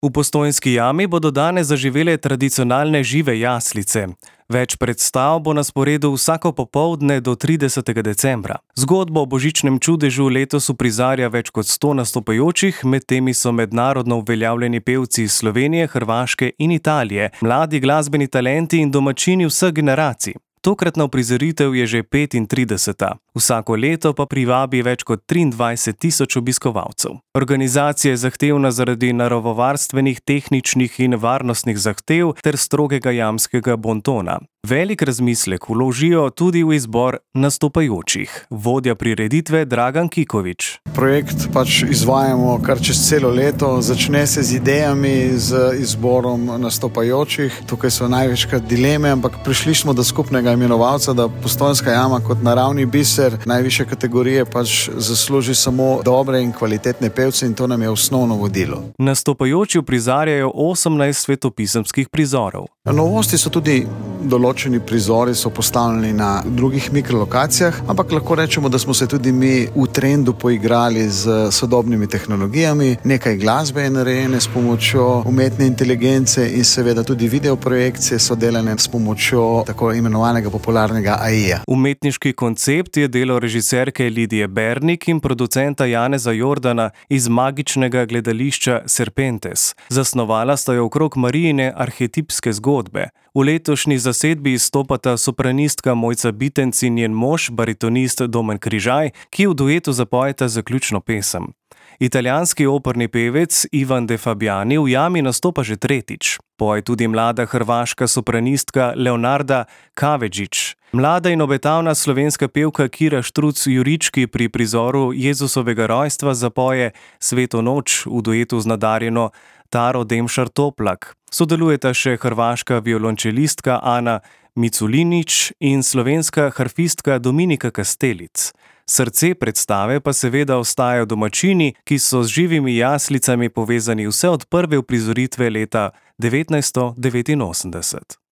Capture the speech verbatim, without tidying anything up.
V Postojnski jami bodo danes zaživele tradicionalne žive jaslice. Več predstav bo na sporedu vsako popoldne do tridesetega decembra. Zgodbo o božičnem čudežu letos uprizarja več kot sto nastopajočih, med temi so mednarodno uveljavljeni pevci iz Slovenije, Hrvaške in Italije, mladi glasbeni talenti in domačini vseh generacij. Tokratna uprizoritev je že petintrideseta. Vsako leto pa privabi več kot triindvajset tisoč obiskovalcev. Organizacija je zahtevna zaradi naravovarstvenih, tehničnih in varnostnih zahtev ter strogega jamskega bontona. Velik razmislek vložijo tudi v izbor nastopajočih. Vodja prireditve Dragan Kikovič. Projekt pač izvajamo kar čez celo leto. Začne se z idejami, z izborom nastopajočih. Tukaj so največkrat dileme, ampak prišli smo do skupnega imenovalca, da Postojnska jama kot naravni biser najvišje kategorije pač zasluži samo dobre in kvalitetne pevce in to nam je osnovno vodilo. Nastopajoči uprizarjajo osemnajst svetopisemskih prizorov. Novosti so tudi določeni prizori so postavljeni na drugih mikrolokacijah, ampak lahko rečemo, da smo se tudi mi v trendu poigrali z sodobnimi tehnologijami. Nekaj glasbe je narejene s pomočjo umetne inteligence in seveda tudi videoprojekcije so delane s pomočjo tako imenovanega popularnega A I-ja. Umetniški koncept je delo režiserke Lidije Bernik in producenta Janeza Jordana iz magičnega gledališča Serpentes. Zasnovala sta jo okrog Marijine arhetipske zgodbe. V letošnji zasedbi izstopata sopranistka Mojca Bitenc in njen mož, baritonist Domen Križaj, ki v duetu zapojeta zaključno pesem. Italijanski operni pevec Ivan De Fabiani v jami nastopa že tretjič. Poje tudi mlada hrvaška sopranistka Leonarda Kavedžić. Mlada in obetavna slovenska pevka Kira Štruc-Jurički pri prizoru Jezusovega rojstva zapoje Sveto noč v duetu z nadarjeno Taro Demšar-Toplak. Sodelujeta še hrvaška violončelistka Ana Miculinić in slovenska harfistka Dominika Kastelic. Srce predstave pa seveda ostajajo domačini, ki so z živimi jaslicami povezani vse od prve uprizoritve leta devetnajststo devetinosemdeset.